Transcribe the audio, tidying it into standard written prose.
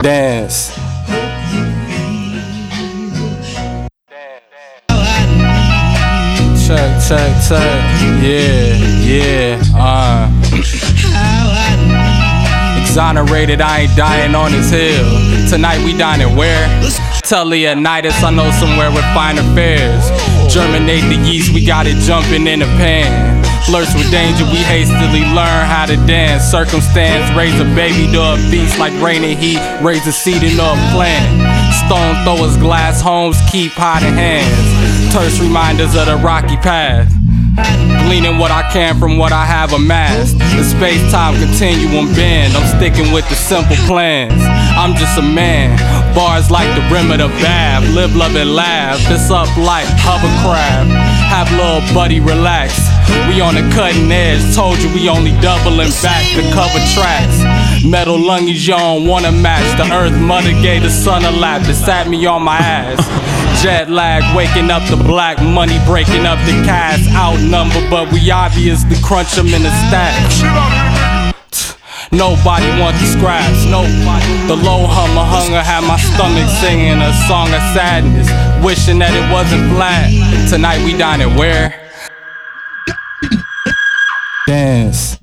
Dance. Check. Yeah. Exonerated, I ain't dying on this hill. Tonight we dining where? Tell Leonidas I know somewhere with finer fares. Germinate the yeast, we got it jumping in the pan. Flirts with danger, we hastily learn how to dance. Circumstance, raise a baby to a beast like rain and heat. Raise a seed into a plant. Stone throwers, glass homes, keep hiding hands. Terse reminders of the rocky path. Gleaning what I can from what I have amassed. The space-time continuum bend. I'm sticking with the simple plans. I'm just a man. Bars like the rim of the bath. Live, love, and laugh. This up like hovercraft. Have little buddy relax. We on the cutting edge. Told you we only doubling back to cover tracks. Metal lungies, you don't wanna match. The earth mother gave the sun a lap that sat me on my ass. Jet lag, waking up the black money, breaking up the cash. Outnumbered, but we obviously crunch them in the stacks. Nobody want the scraps, nobody. The low hummer hunger had my stomach singing a song of sadness, wishing that it wasn't flat. Tonight we dining where? Dance.